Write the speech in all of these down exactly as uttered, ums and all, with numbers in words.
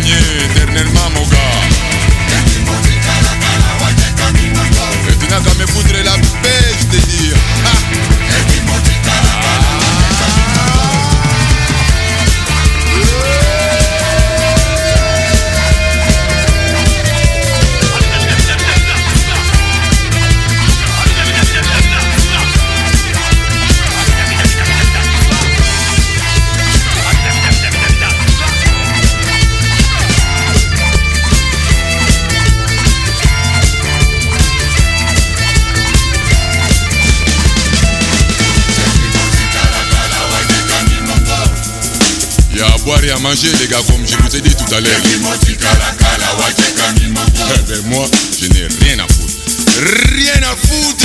gagner éternellement mon gars. Et tu n'as qu'à me foutre la paix, je te dis. Ah. Il y a à boire et à manger les gars, comme je vous ai dit tout à l'heure. Eh ben moi, je n'ai rien à foutre. Rien à foutre.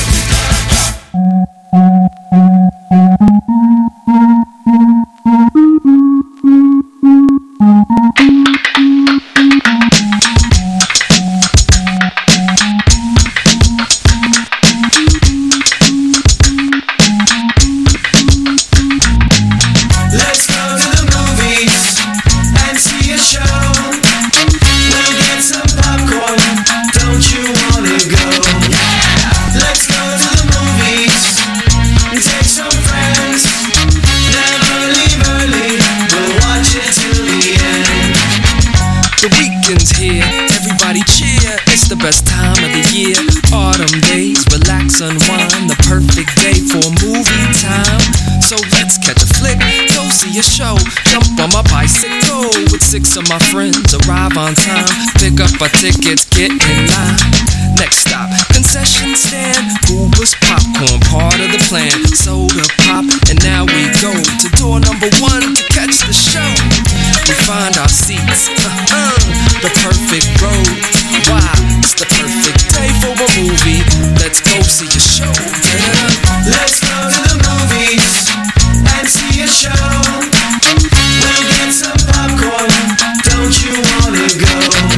Best time of the year, autumn days, relax, unwind, the perfect day for movie time. So let's catch a flick, go see a show, jump on my bicycle with six of my friends, arrive on time, pick up our tickets, get in line. Next stop, concession stand, Uber's popcorn, part of the plan, soda pop, and now we go to door number one to catch the show. We find our seats, uh-uh, the perfect road. Why? It's the perfect day for a movie. Let's go see a show. Let's go to the movies and see a show. We'll get some popcorn. Don't you wanna go?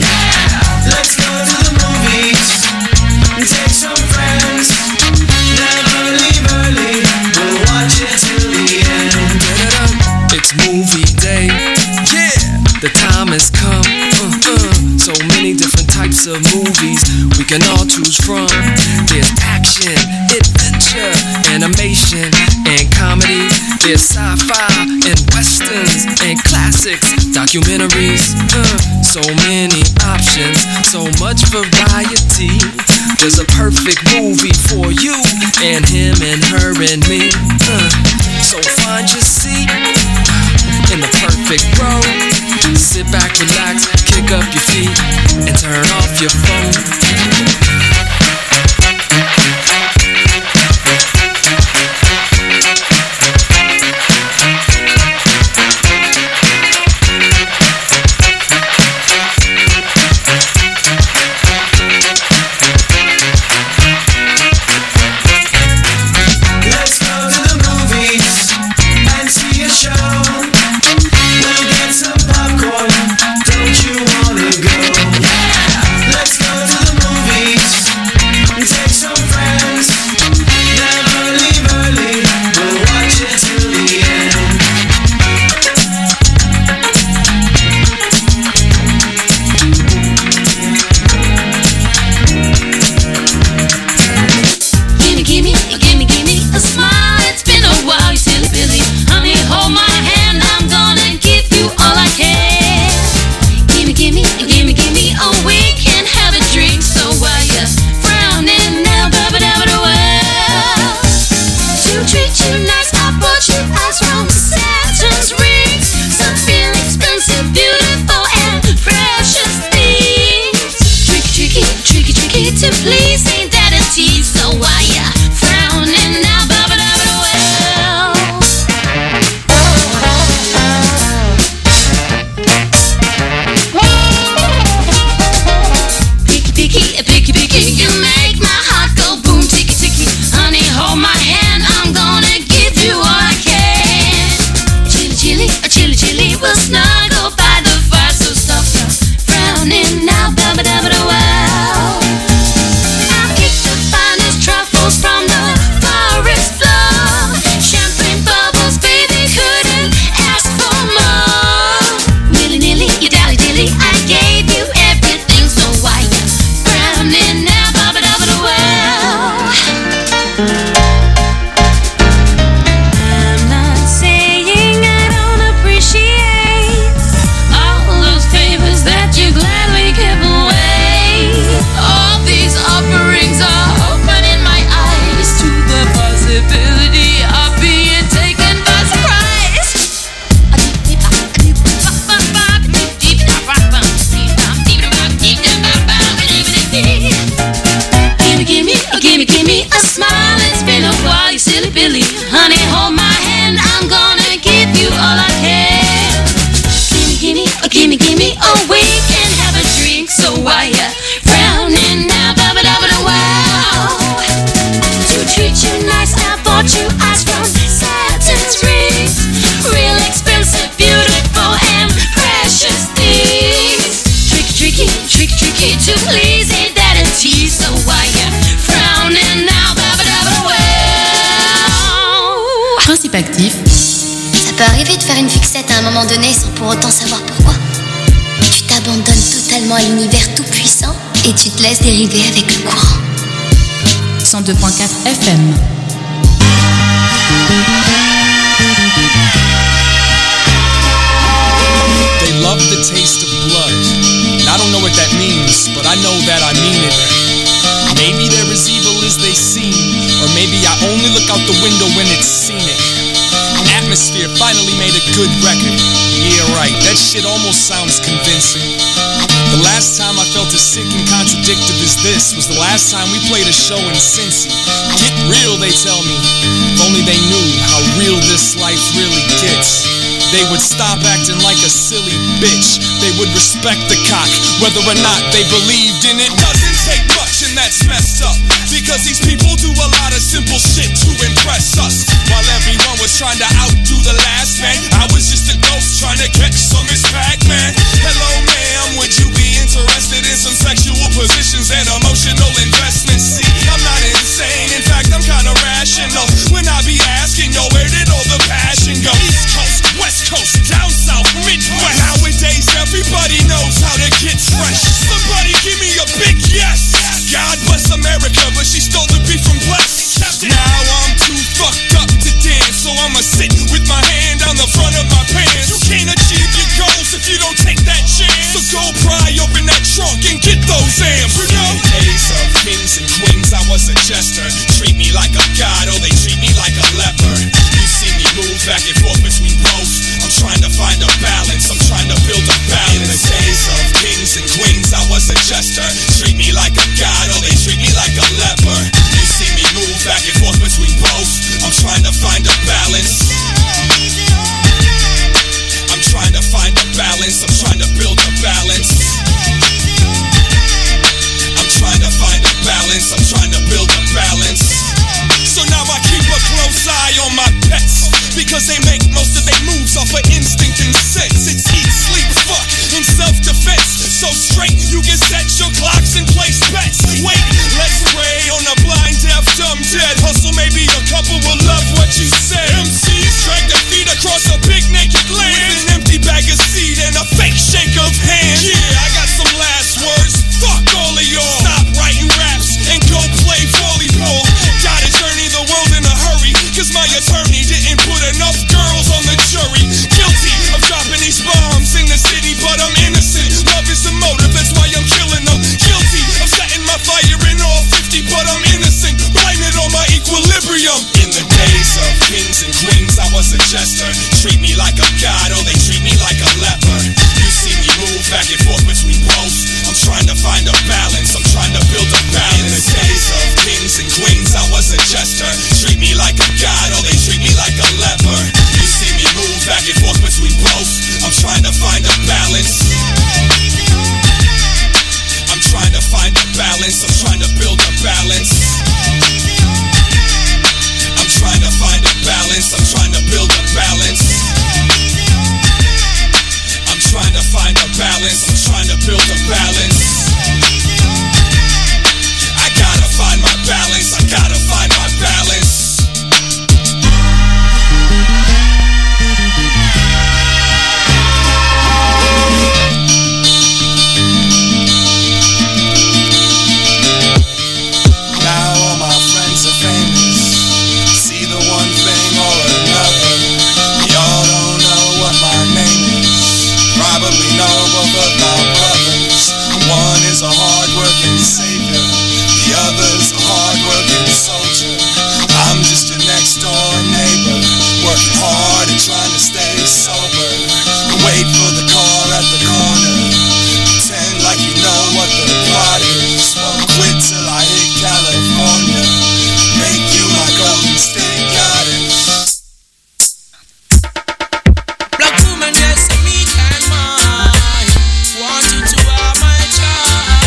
Let's go to the movies and take some friends. Never leave early. We'll watch it till the end. It's movie day. Yeah, the time has come. Uh-uh. So many different types of movies we can all choose from. There's action, adventure, animation, and comedy. There's sci-fi and westerns and classics, documentaries. Uh, so many options, so much variety. There's a perfect movie for you and him and her and me. Uh, so find your seat in the perfect row. Sit back, relax, kick up your feet, and turn off your phone. Take some friends. actif. Ça peut arriver de faire une fixette à un moment donné sans pour autant savoir pourquoi. Tu t'abandonnes totalement à l'univers tout puissant et tu te laisses dériver avec le courant. cent deux point quatre F M. They love the taste of blood. And I don't know what that means, but I know that I mean it. Maybe they're as evil as they seem, or maybe I only look out the window when it's scenic. Atmosphere finally made a good record. Yeah, right, that shit almost sounds convincing. The last time I felt as sick and contradictive as this was the last time we played a show in Cincy. Get real, they tell me. If only they knew how real this life really gets. They would stop acting like a silly bitch. They would respect the cock, whether or not they believed in it. Doesn't take much, and that's messed up, because these people do a lot of simple shit to impress us. While everyone was trying to outdo the last man, I was just a ghost trying to catch some Miss Pac-Man. Hello ma'am, would you be interested in some sexual positions and emotional investments? See, I'm not insane, in fact I'm kinda rational when I be asking, yo, where did all the passion go? East Coast, West Coast, down south, Midwest. Nowadays everybody knows how to get fresh. Somebody give me a big yes. God bless America, but she stole the beef from Bless. Now I'm too fucked up to dance, so I'ma sit with my hand on the front of my pants. You can't achieve your goals if you don't take that chance. So go pry open that trunk and get those amps. You know, days of kings and queens, I was a jester. Treat me like a god, or they treat me like a leper. You see me move back and forth between both. I'm trying to find a balance, I'm trying to build a balance. In the days of kings and queens, I was a jester. Treat me like a god, or they treat me like a leper. You see me move back and forth between both. I'm trying to find a balance. I'm trying to find a balance, I'm trying to build a balance. I'm trying to find a balance, I'm trying to build a balance. So now I keep a close eye on my pets, because they make most of their moves off of instinct and sense. It's eat, sleep, fuck, and self-defense. So straight, you can set your clocks and place bets. Wait, let's pray on a blind, deaf, dumb, dead hustle. Maybe a couple will love what you said. M Cs drag their feet across a big naked land with an empty bag of seed and a fake shake of hands. Yeah, I got some last words. Fuck all of y'all. Stop writing raps and go play volleyball. Gotta journey the world in a hurry, cause my attorney didn't put enough girls on the jury. Guilty of dropping these bombs in the city, but I'm innocent. Love is the motive, that's why I'm killing them. Guilty of setting my fire in all fifty, but I'm innocent. Blame it on my equilibrium. In the days of kings and queens, I was a jester. Treat me like a god, or they treat me like a leper. You see me move back and forth between both. I'm trying to find a balance, I'm trying to build a balance. In the days of kings and queens, I was a jester. Treat me like a god, or they treat me like a leper. You see me move back and forth between both. I'm trying to find a balance. I'm trying to find a balance, I'm trying to build a balance. I'm trying to find a balance, I'm trying to build a balance. I'm trying to find a balance, I'm trying to build a balance. I gotta find my balance, I gotta find my balance. A hard-working savior, the other's a hard-working soldier. I'm just your next-door neighbor, working hard and trying to stay sober. Wait for the car at the corner, pretend like you know what the plot is. Won't quit till I hit California, make you my Golden State Goddess. Black woman, yes, me and mine. Want you to have my child.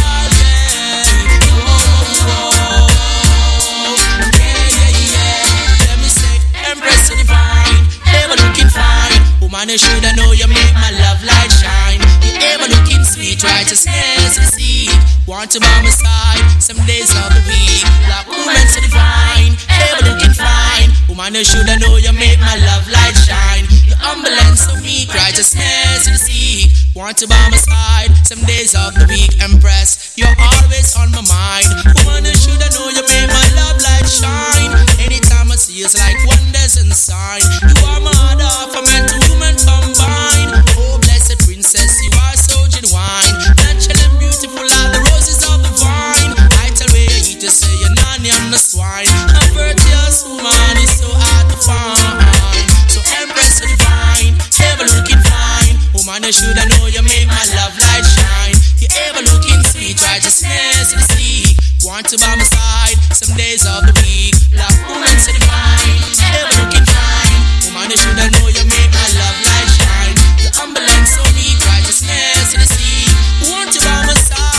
Man, you shoulda know you make my love light shine. You ever looking sweet, righteousness and seed. Want to by my side, some days of the week. Black woman so divine, ever looking fine. Woman Woman, you shoulda know you make my love light shine. You're humble and so meek, righteousness and seek. Want to by my side, some days of the week, Empress. You're always on my mind. Woman, you shoulda know you make my love light shine. Anytime I see it's like wonders and sign. You are my heart for man to woman combined. Oh, blessed princess, you are so genuine. Natural and beautiful like the roses of the vine. I tell where you eat to say you're nanny, I'm the swine. A virtuous woman is so hard to find. So Empress so divine, ever looking fine. Woman, you shoulda know you make my love light shine. You ever looking sweet, righteousness in the sea. Want to by my side, some days of the week. Black woman so divine, ever looking fine. Woman, you shoulda know you make my love light shine. You're humble and so meek, righteousness in the sea. Want to by my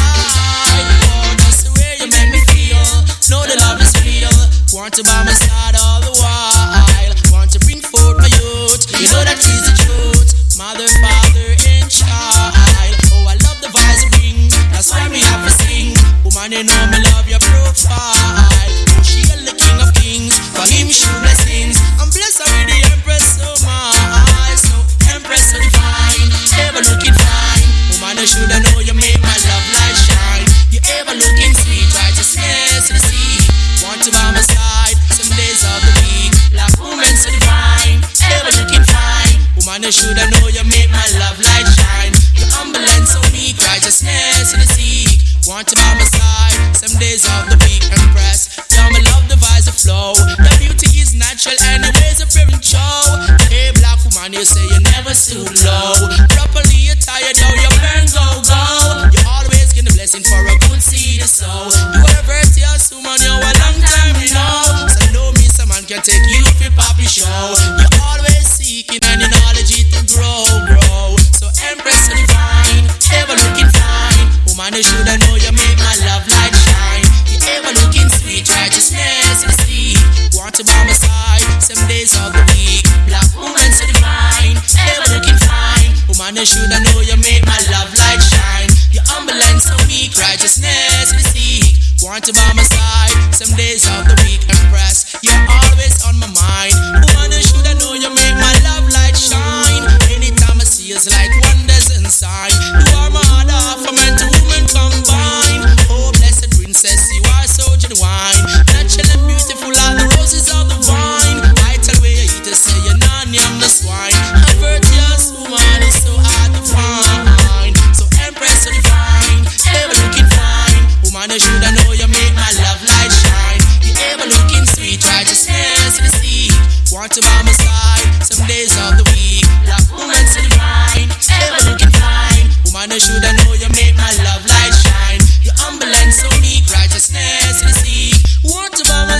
side, oh, that's the way you make me feel. Know the love is real. Want to by my side all the while. Want to bring forth my youth. You know that is the truth. Mother, father, and child. Oh, I love the vibes you bring. That's why we have to sing. Woman, you know me love your profile. Oh, she is the king of kings. For him, show blessings. I'm blessed with the Empress so much. So Empress so divine, ever looking fine. Woman, you shoulda know you make my love light shine. You ever looking sweet, righteousness in the sea. Want to by my side, some days of the week. Black woman so divine, ever looking fine. Woman, you shoulda know you make my love light shine. You're humble and so meek, righteousness in the sea. Want to by my side, some days of the week, Empress. Yeah, me love the vibes that flow. The beauty is natural and the ways are very show. Hey, black woman, you say you never stoop low. Properly attired, yo, you burn, go, go. You always get a blessing for a good seed or so. You are a virtuous woman, you're a long time, you know. So know me, some man can take you for poppy show. You're always seeking and your knowledge to grow, grow. So Empress so divine, ever looking fine. Woman, you shoulda know you make my love light shine. You ever looking sweet, righteousness in the sea. Want to by my side, some days of the week. Black woman so divine, ever looking fine. Woman, you shoulda know you make my love light shine. You're humble and so meek, righteousness in the sea. Want to by my side, some days of the week, Empress. You're always on my mind. Woman, you shoulda know you make my love light shine. Anytime I see it's like wonders and sign. You are my heart for man to woman combine. Oh, blessed princess, you are so genuine. Natural and beautiful like the roses of the vine. I tell where you eat to say you're nanny, I'm the swine. A virtuous woman is so hard to find. So Empress so divine, ever looking fine. Woman, you shoulda know you make my love light shine. You ever looking sweet, righteousness in the sea. Want to by my side, some days of the week. Black woman so divine, ever looking fine. Woman, you shoulda know you make my love light shine. You're humble and so meek, righteousness in the sea. Want to by my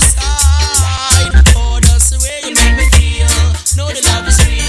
side, oh, that's the way you make me feel. Know the love is real.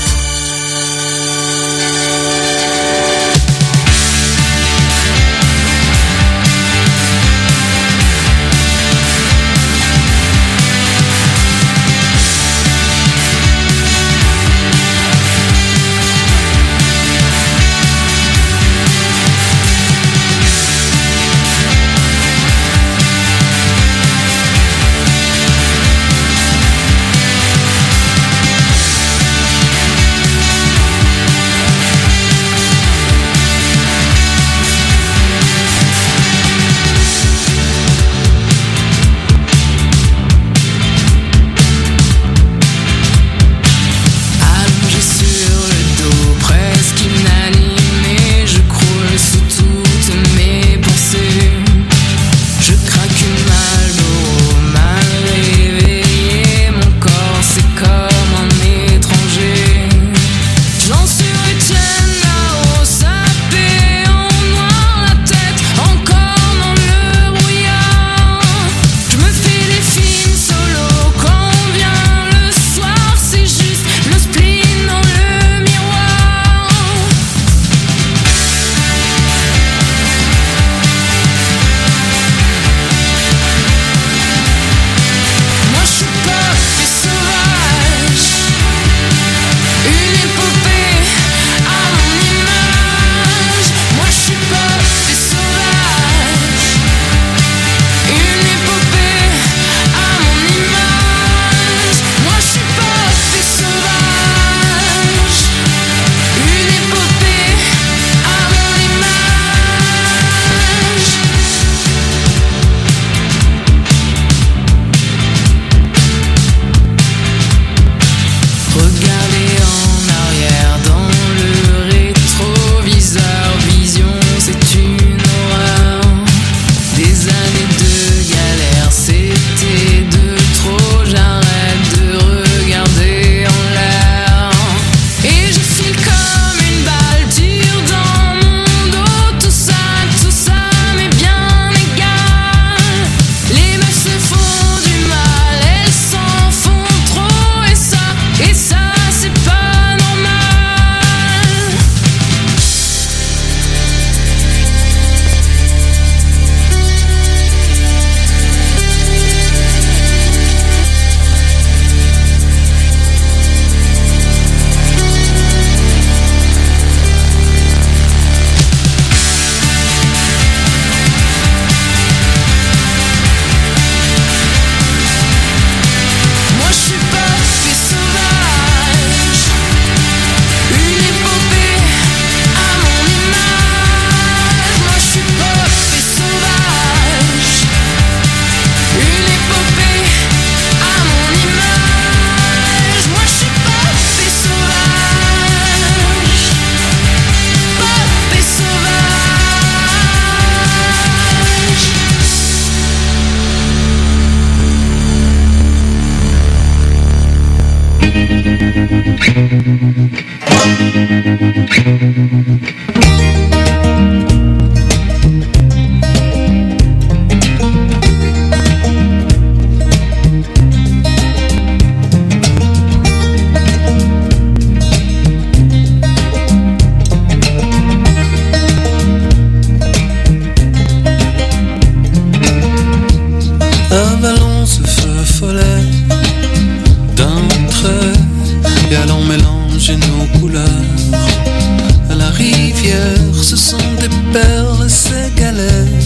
et nos couleurs. À la rivière, ce sont des perles, ces galets.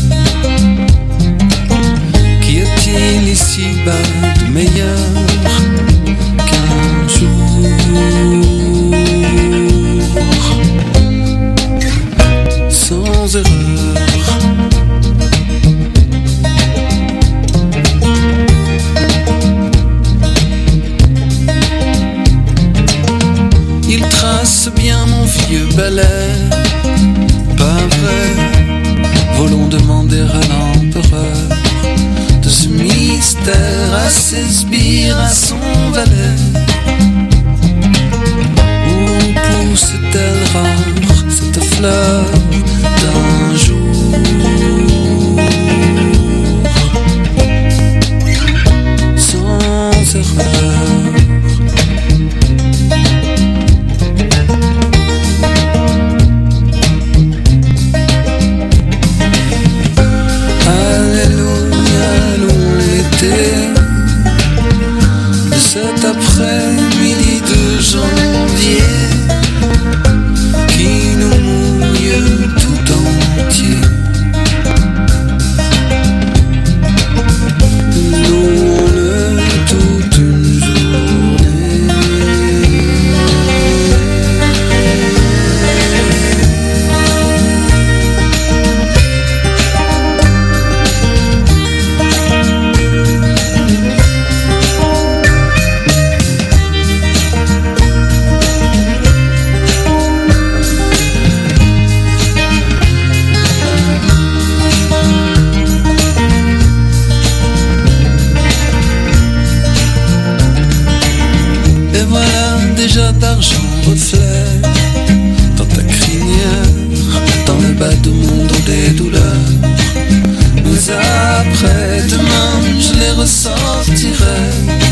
Qu'y a-t-il ici-bas de meilleur qu'un jour sans erreur? Il trace bien mon vieux balai, pas vrai. Volons demander à l'empereur de ce mystère, à ses sbires, à son valet. Où pousse-t-elle rare cette fleur d'un jour sans erreur? De cet après-midi de janvier qui nous mouille tout entier. Nous on est toute une journée. Et voilà déjà d'argent reflet dans ta crinière, dans le bas de mon dos des douleurs. Mais après demain je les ressortirai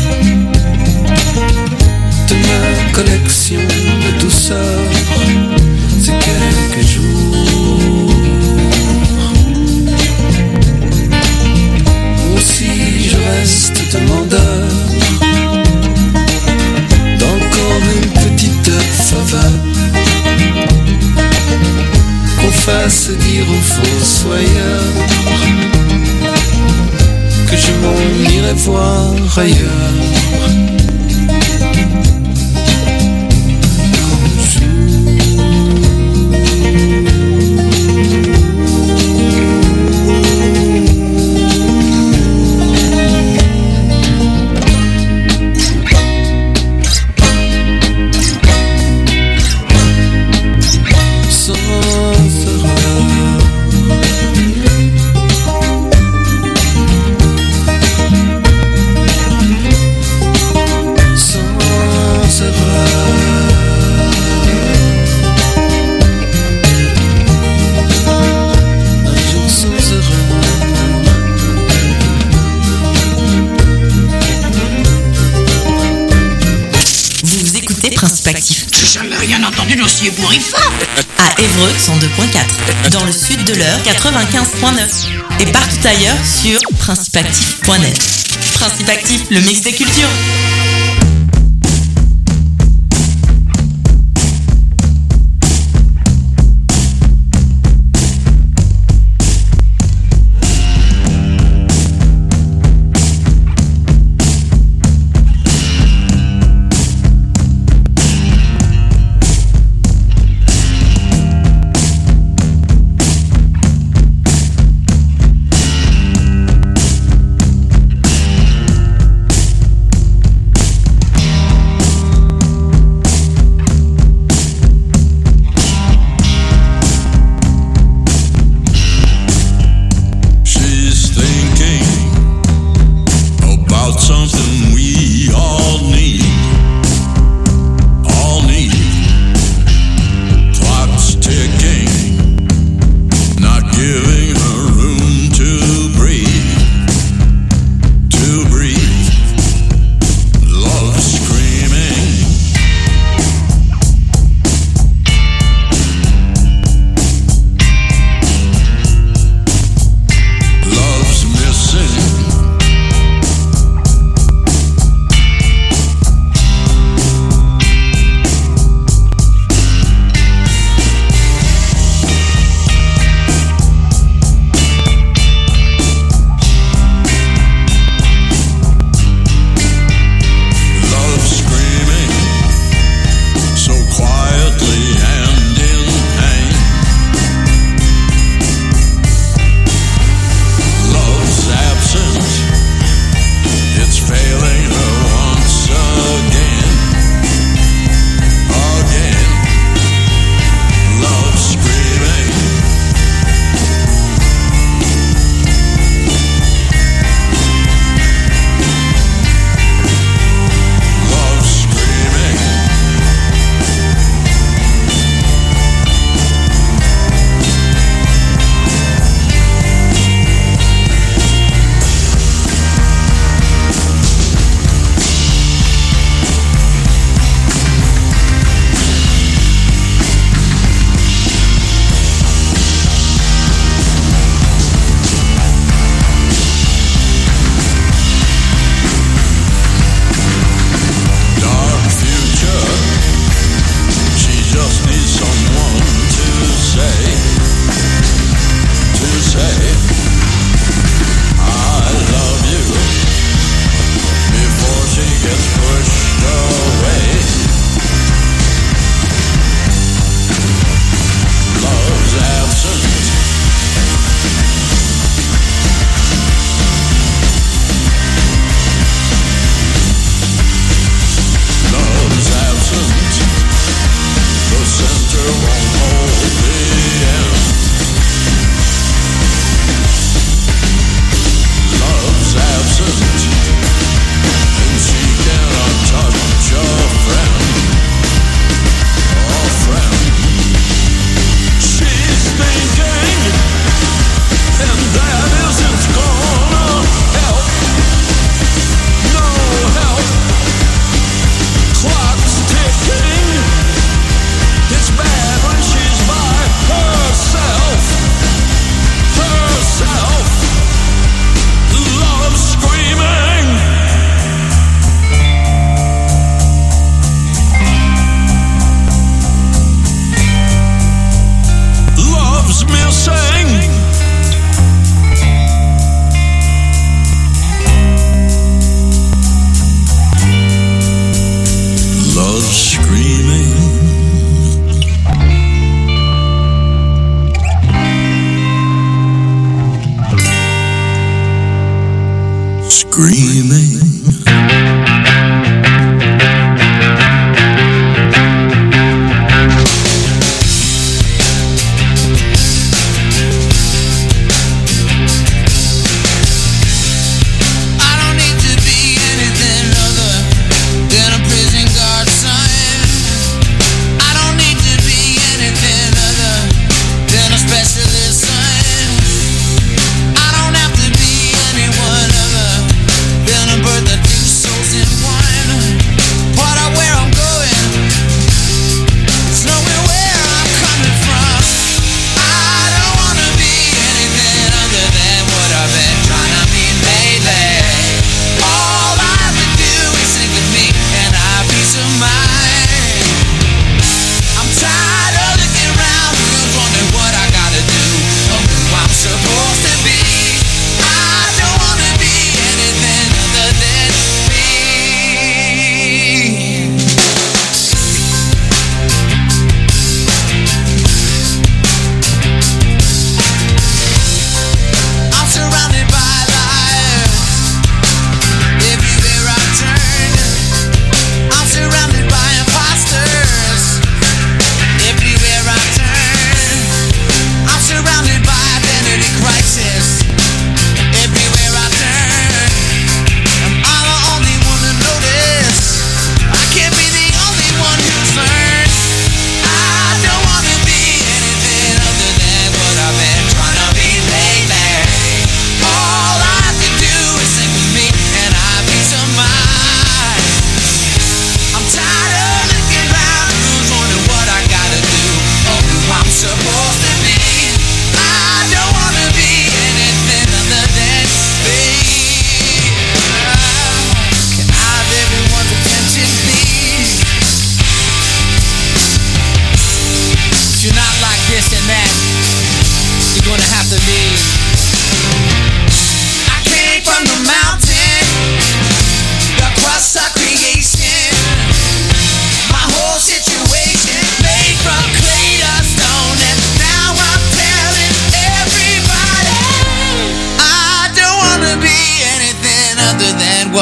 de ma collection de douceur. C'est quelques jours. Aussi je reste demandeur d'encore une petite faveur, qu'on fasse dire aux fossoyeurs que je m'en irai voir ailleurs. J'ai jamais rien entendu d'aussi ébouriffant. À Évreux cent deux point quatre, dans le sud de l'Eure quatre-vingt-quinze point neuf et partout ailleurs sur principe actif point net. Principe Actif, le mix des cultures.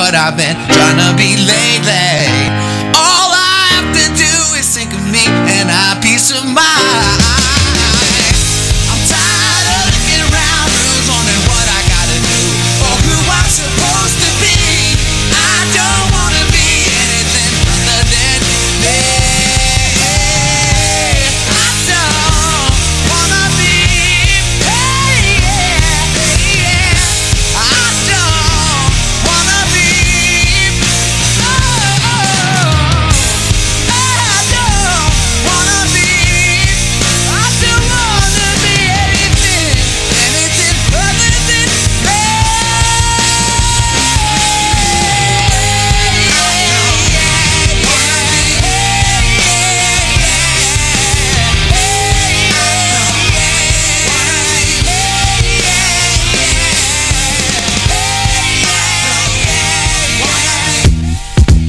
what I've been trying to be lately. All I have to do is think of me and I peace of mind.